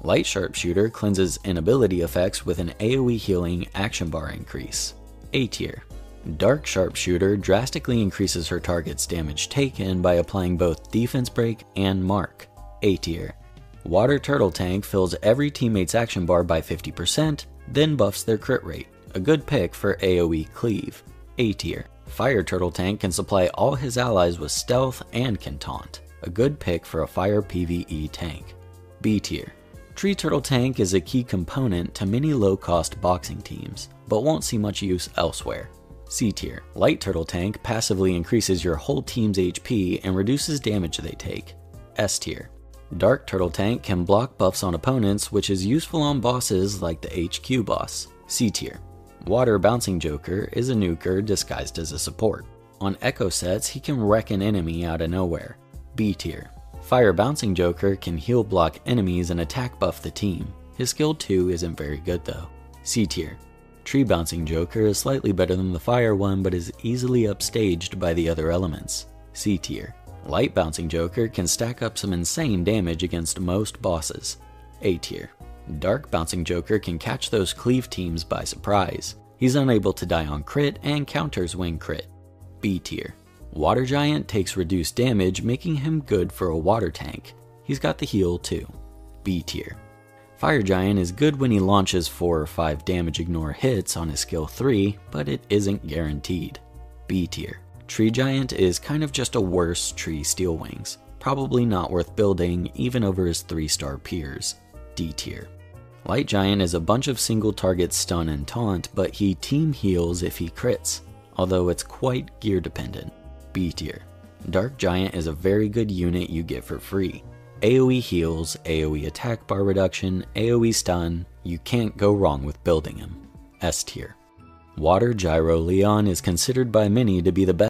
Light Sharpshooter cleanses inability effects with an AoE healing action bar increase. A tier. Dark Sharpshooter drastically increases her target's damage taken by applying both defense break and mark. A tier. Water Turtle Tank fills every teammate's action bar by 50%, then buffs their crit rate. A good pick for AoE cleave. A tier. Fire Turtle Tank can supply all his allies with stealth and can taunt. A good pick for a fire PvE tank. B tier. Tree Turtle Tank is a key component to many low-cost boxing teams, but won't see much use elsewhere. C tier. Light Turtle Tank passively increases your whole team's HP and reduces damage they take. S tier. Dark Turtle Tank can block buffs on opponents, which is useful on bosses like the HQ boss. C tier. Water Bouncing Joker is a nuker disguised as a support. On echo sets, he can wreck an enemy out of nowhere. B tier. Fire Bouncing Joker can heal block enemies and attack buff the team. His skill 2 isn't very good though. C tier. Tree Bouncing Joker is slightly better than the fire one, but is easily upstaged by the other elements. C tier. Light Bouncing Joker can stack up some insane damage against most bosses. A tier. Dark Bouncing Joker can catch those cleave teams by surprise. He's unable to die on crit and counters when crit. B tier. Water Giant takes reduced damage, making him good for a water tank. He's got the heal too. B tier. Fire Giant is good when he launches 4 or 5 damage ignore hits on his skill 3, but it isn't guaranteed. B tier. Tree Giant is kind of just a worse Tree Steel Wings. Probably not worth building even over his 3-star peers. D tier. Light Giant is a bunch of single target stun and taunt, but he team heals if he crits, although it's quite gear dependent. B tier. Dark Giant is a very good unit you get for free. AoE heals, AoE attack bar reduction, AoE stun, you can't go wrong with building him. S tier. Water Gyro Leon is considered by many to be the best